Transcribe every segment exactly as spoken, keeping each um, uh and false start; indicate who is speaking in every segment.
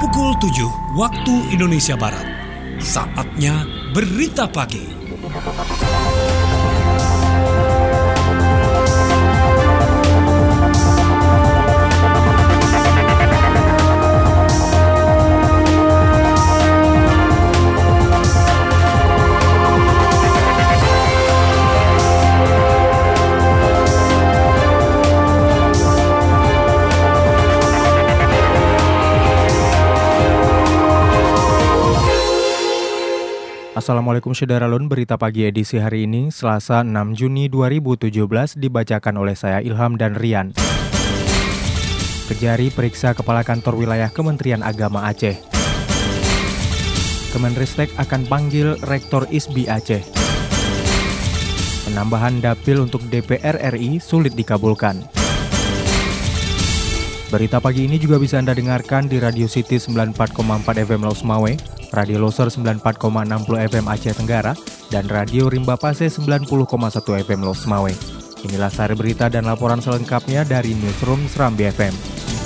Speaker 1: Pukul tujuh waktu Indonesia Barat. Saatnya Berita Pagi.
Speaker 2: Assalamualaikum Syederalun, berita pagi edisi hari ini, Selasa enam Juni dua ribu tujuh belas, dibacakan oleh saya Ilham dan Rian. Kejari periksa Kepala Kantor Wilayah Kementerian Agama Aceh. Kemenristek akan panggil Rektor I S B I Aceh. Penambahan dapil untuk D P R R I sulit dikabulkan. Berita pagi ini juga bisa Anda dengarkan di Radio City sembilan puluh empat koma empat F M Laus Mawe, Radio Loser sembilan puluh empat koma enam F M Aceh Tenggara, dan Radio Rimba Pase sembilan puluh koma satu F M Laus Mawe. Inilah sari berita dan laporan selengkapnya dari Newsroom Serambi F M.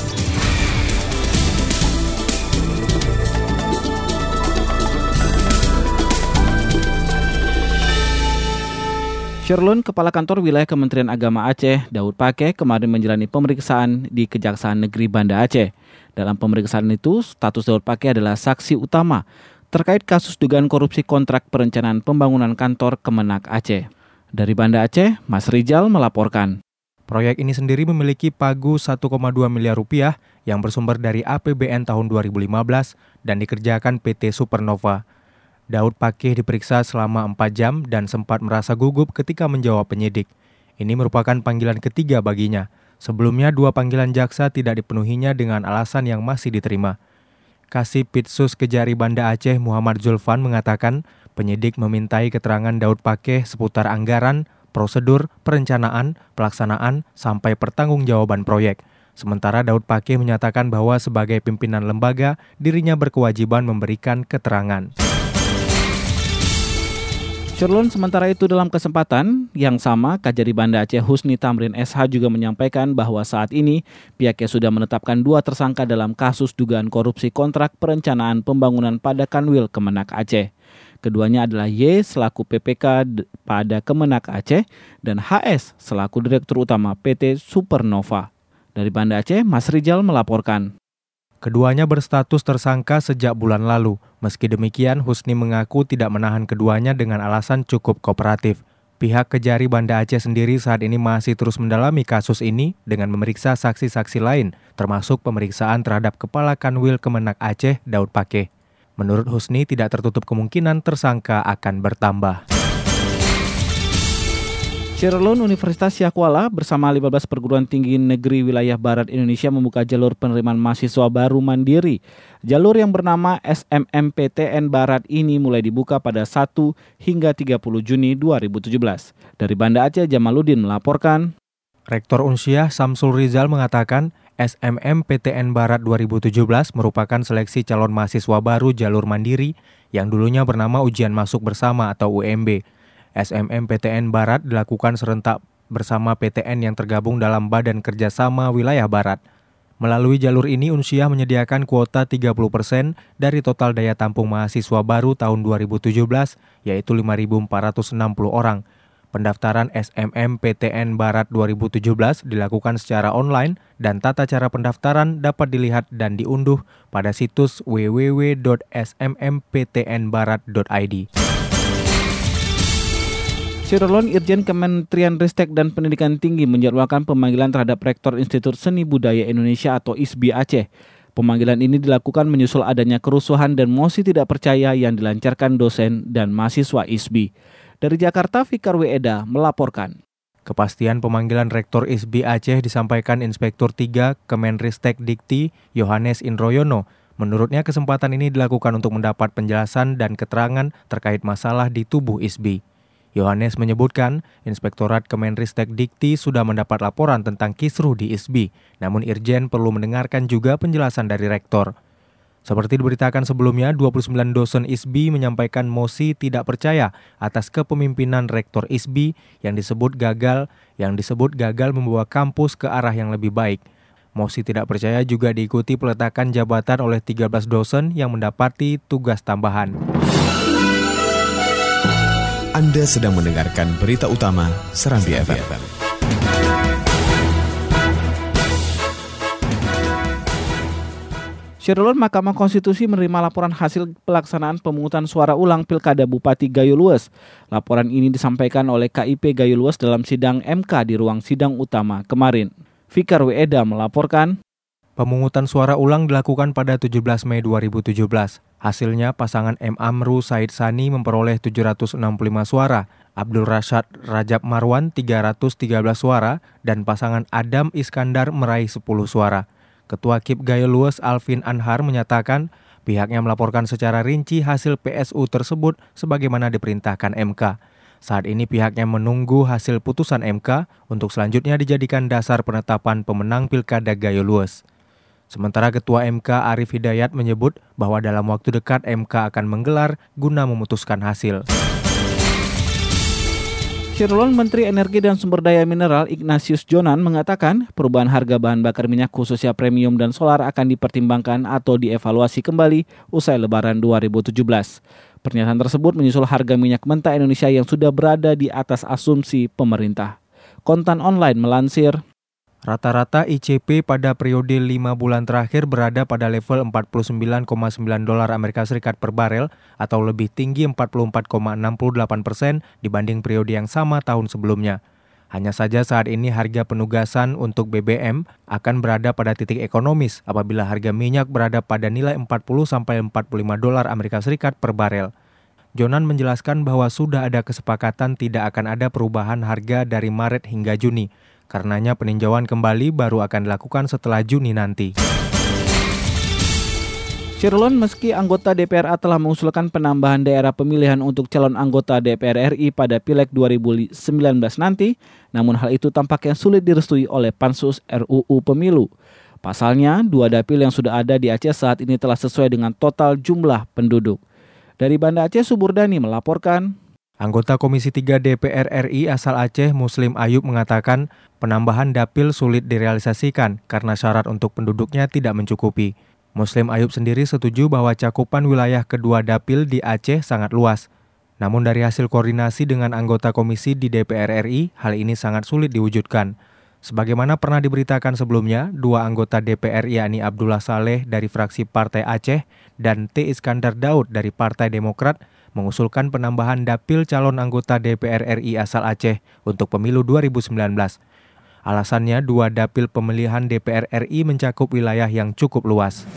Speaker 3: Sherlun, Kepala Kantor Wilayah Kementerian Agama Aceh, Daud Pake, kemarin menjalani pemeriksaan di Kejaksaan Negeri Banda Aceh. Dalam pemeriksaan itu, status Daud Pake adalah saksi utama terkait kasus dugaan korupsi kontrak perencanaan pembangunan kantor Kemenak Aceh. Dari Banda Aceh, Mas Rijal melaporkan.
Speaker 2: Proyek ini sendiri memiliki pagu satu koma dua miliar rupiah yang bersumber dari A P B N tahun dua ribu lima belas dan dikerjakan P T Supernova. Daud Pakih diperiksa selama empat jam dan sempat merasa gugup ketika menjawab penyidik. Ini merupakan panggilan ketiga baginya. Sebelumnya dua panggilan jaksa tidak dipenuhinya dengan alasan yang masih diterima. Kasih Pitsus Kejari Banda Aceh Muhammad Zulfan mengatakan penyidik memintai keterangan Daud Pakih seputar anggaran, prosedur, perencanaan, pelaksanaan, sampai pertanggungjawaban proyek. Sementara Daud Pakih menyatakan bahwa sebagai pimpinan lembaga, dirinya berkewajiban memberikan keterangan.
Speaker 3: Sherlun, sementara itu dalam kesempatan yang sama, Kajari Banda Aceh Husni Tamrin S H juga menyampaikan bahwa saat ini pihaknya sudah menetapkan dua tersangka dalam kasus dugaan korupsi kontrak perencanaan pembangunan pada Kanwil Kemenak Aceh. Keduanya adalah Y selaku P P K pada Kemenak Aceh dan H S selaku Direktur Utama P T Supernova. Dari Banda Aceh, Mas Rijal melaporkan.
Speaker 2: Keduanya berstatus tersangka sejak bulan lalu. Meski demikian, Husni mengaku tidak menahan keduanya dengan alasan cukup kooperatif. Pihak Kejari Banda Aceh sendiri saat ini masih terus mendalami kasus ini dengan memeriksa saksi-saksi lain, termasuk pemeriksaan terhadap Kepala Kanwil Kemenak Aceh, Daud Pakih. Menurut Husni, tidak tertutup kemungkinan tersangka akan bertambah.
Speaker 3: Sherlun, Universitas Syakuala bersama lima belas perguruan tinggi negeri wilayah Barat Indonesia membuka jalur penerimaan mahasiswa baru mandiri. Jalur yang bernama S M M P T N Barat ini mulai dibuka pada satu hingga tiga puluh Juni dua ribu tujuh belas. Dari Banda Aceh, Jamaluddin melaporkan.
Speaker 2: Rektor Unsyah Samsul Rizal mengatakan S M M P T N Barat dua ribu tujuh belas merupakan seleksi calon mahasiswa baru jalur mandiri yang dulunya bernama Ujian Masuk Bersama atau U M B. S M M P T N Barat dilakukan serentak bersama P T N yang tergabung dalam Badan Kerjasama Wilayah Barat. Melalui jalur ini, Unsyah menyediakan kuota tiga puluh persen dari total daya tampung mahasiswa baru tahun dua ribu tujuh belas, yaitu lima ribu empat ratus enam puluh orang. Pendaftaran S M M P T N Barat dua ribu tujuh belas dilakukan secara online dan tata cara pendaftaran dapat dilihat dan diunduh pada situs w w w dot s m m p t n barat dot i d.
Speaker 3: Sherlun, Irjen Kementerian Ristek dan Pendidikan Tinggi menjadwalkan pemanggilan terhadap Rektor Institut Seni Budaya Indonesia atau I S B I Aceh. Pemanggilan ini dilakukan menyusul adanya kerusuhan dan mosi tidak percaya yang dilancarkan dosen dan mahasiswa I S B I. Dari Jakarta, Fikar Weda melaporkan.
Speaker 2: Kepastian pemanggilan Rektor I S B I Aceh disampaikan Inspektur tiga Kemenristek Dikti Yohanes Indroyono. Menurutnya kesempatan ini dilakukan untuk mendapat penjelasan dan keterangan terkait masalah di tubuh I S B I. Yohanes menyebutkan, Inspektorat Kemenristek Dikti sudah mendapat laporan tentang kisruh di I S B I, namun Irjen perlu mendengarkan juga penjelasan dari Rektor. Seperti diberitakan sebelumnya, dua puluh sembilan dosen I S B I menyampaikan mosi tidak percaya atas kepemimpinan Rektor I S B I yang disebut gagal, yang disebut gagal membawa kampus ke arah yang lebih baik. Mosi tidak percaya juga diikuti peletakan jabatan oleh tiga belas dosen yang mendapati tugas tambahan.
Speaker 4: Anda sedang mendengarkan berita utama Serambi F M.
Speaker 3: Syirulun, Mahkamah Konstitusi menerima laporan hasil pelaksanaan pemungutan suara ulang Pilkada Bupati Gayo Lues. Laporan ini disampaikan oleh K I P Gayo Lues dalam sidang M K di ruang sidang utama kemarin. Fikar Weda melaporkan.
Speaker 2: Pemungutan suara ulang dilakukan pada tujuh belas Mei dua ribu tujuh belas. Hasilnya pasangan M. Amru Said Sani memperoleh tujuh ratus enam puluh lima suara, Abdul Rashad Rajab Marwan tiga ratus tiga belas suara, dan pasangan Adam Iskandar meraih sepuluh suara. Ketua K I P Gayo Lues Alvin Anhar menyatakan pihaknya melaporkan secara rinci hasil P S U tersebut sebagaimana diperintahkan M K. Saat ini pihaknya menunggu hasil putusan M K untuk selanjutnya dijadikan dasar penetapan pemenang Pilkada Gayo Lues. Sementara Ketua M K Arif Hidayat menyebut bahwa dalam waktu dekat M K akan menggelar guna memutuskan hasil.
Speaker 3: Syirulun, Menteri Energi dan Sumber Daya Mineral Ignatius Jonan mengatakan perubahan harga bahan bakar minyak khususnya premium dan solar akan dipertimbangkan atau dievaluasi kembali usai Lebaran dua ribu tujuh belas. Pernyataan tersebut menyusul harga minyak mentah Indonesia yang sudah berada di atas asumsi pemerintah. Kontan online melansir,
Speaker 2: rata-rata I C P pada periode lima bulan terakhir berada pada level empat puluh sembilan koma sembilan dolar Amerika Serikat per barel atau lebih tinggi empat puluh empat koma enam delapan persen dibanding periode yang sama tahun sebelumnya. Hanya saja saat ini harga penugasan untuk B B M akan berada pada titik ekonomis apabila harga minyak berada pada nilai empat puluh sampai empat puluh lima dolar Amerika Serikat per barel. Jonan menjelaskan bahwa sudah ada kesepakatan tidak akan ada perubahan harga dari Maret hingga Juni. Karenanya peninjauan kembali baru akan dilakukan setelah Juni nanti.
Speaker 3: Syirulun, meski anggota D P R A telah mengusulkan penambahan daerah pemilihan untuk calon anggota D P R R I pada Pileg dua ribu sembilan belas nanti, namun hal itu tampaknya sulit direstui oleh Pansus R U U Pemilu. Pasalnya, dua dapil yang sudah ada di Aceh saat ini telah sesuai dengan total jumlah penduduk. Dari Banda Aceh, Suburdani melaporkan.
Speaker 2: Anggota Komisi tiga D P R R I asal Aceh, Muslim Ayub mengatakan penambahan dapil sulit direalisasikan karena syarat untuk penduduknya tidak mencukupi. Muslim Ayub sendiri setuju bahwa cakupan wilayah kedua dapil di Aceh sangat luas. Namun dari hasil koordinasi dengan anggota komisi di D P R R I, hal ini sangat sulit diwujudkan. Sebagaimana pernah diberitakan sebelumnya, dua anggota D P R yakni Abdullah Saleh dari fraksi Partai Aceh dan T. Iskandar Daud dari Partai Demokrat mengusulkan penambahan dapil calon anggota D P R R I asal Aceh untuk pemilu dua ribu sembilan belas. Alasannya, dua dapil pemilihan D P R R I mencakup wilayah yang cukup luas.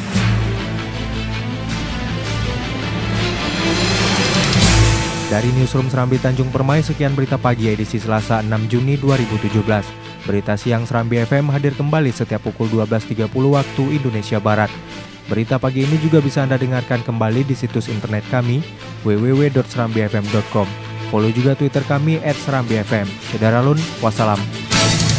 Speaker 2: Dari Newsroom Serambi Tanjung Permai, sekian berita pagi edisi Selasa enam Juni dua ribu tujuh belas. Berita siang Serambi F M hadir kembali setiap pukul dua belas tiga puluh waktu Indonesia Barat. Berita pagi ini juga bisa Anda dengarkan kembali di situs internet kami w w w dot serambi f m dot com. Follow juga Twitter kami et serambi f m. Syederalun, wassalam.